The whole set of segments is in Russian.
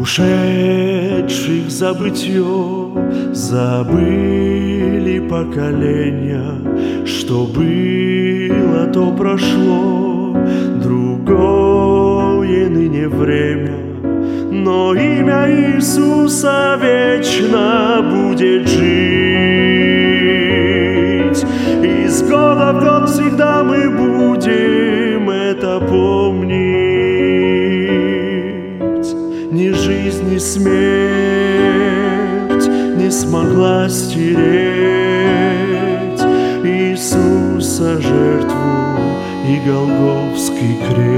Ушедших в забытье забыли поколения, что было, то прошло, другое ныне время, но имя Иисуса вечно будет жить. Из года в год всегда мы будем это помнить. Ни жизнь, ни смерть не смогла стереть Иисуса жертву и Голгофский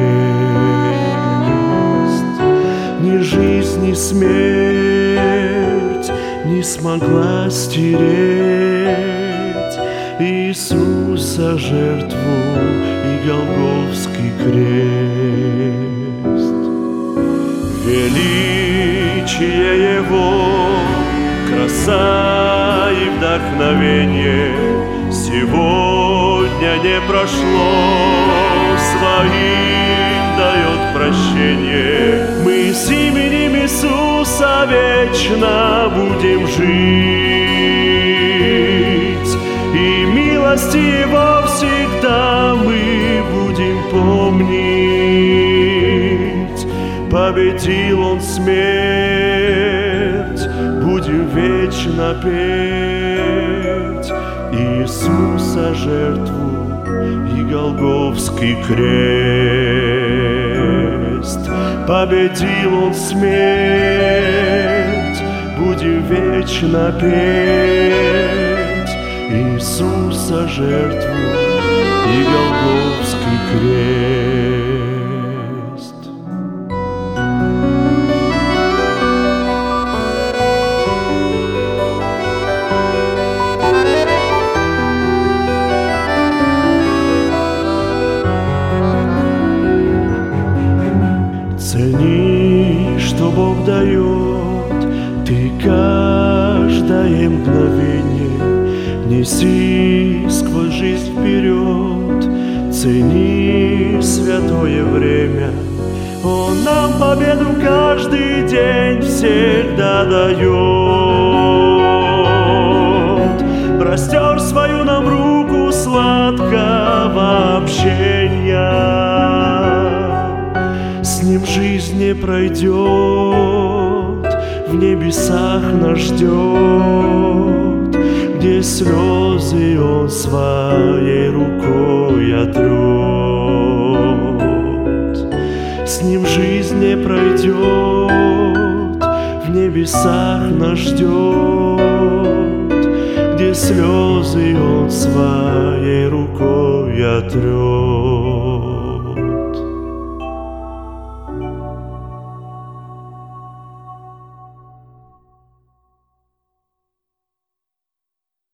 крест. Ни жизнь, ни смерть не смогла стереть Иисуса жертву и Голгофский крест. Величие Его, краса и вдохновение сегодня не прошло, своим дает прощение. Мы с именем Иисуса вечно будем жить, и милости Его всегда мы будем помнить. Победил Он смерть, будем вечно петь Иисуса жертву и Голгофский крест. Победил Он смерть, будем вечно петь Иисуса жертву и Голгофский крест. Цени, что Бог дает, ты каждое мгновение неси сквозь жизнь вперед. Цени святое время, Он нам победу каждый день всегда дает. Простер свою нам руку сладкого общения, с Ним жизнь не пройдет, в небесах нас ждет, где слезы Он своей рукой отрет. С Ним жизнь не пройдет, в небесах нас ждет, где слезы Он своей рукой отрет.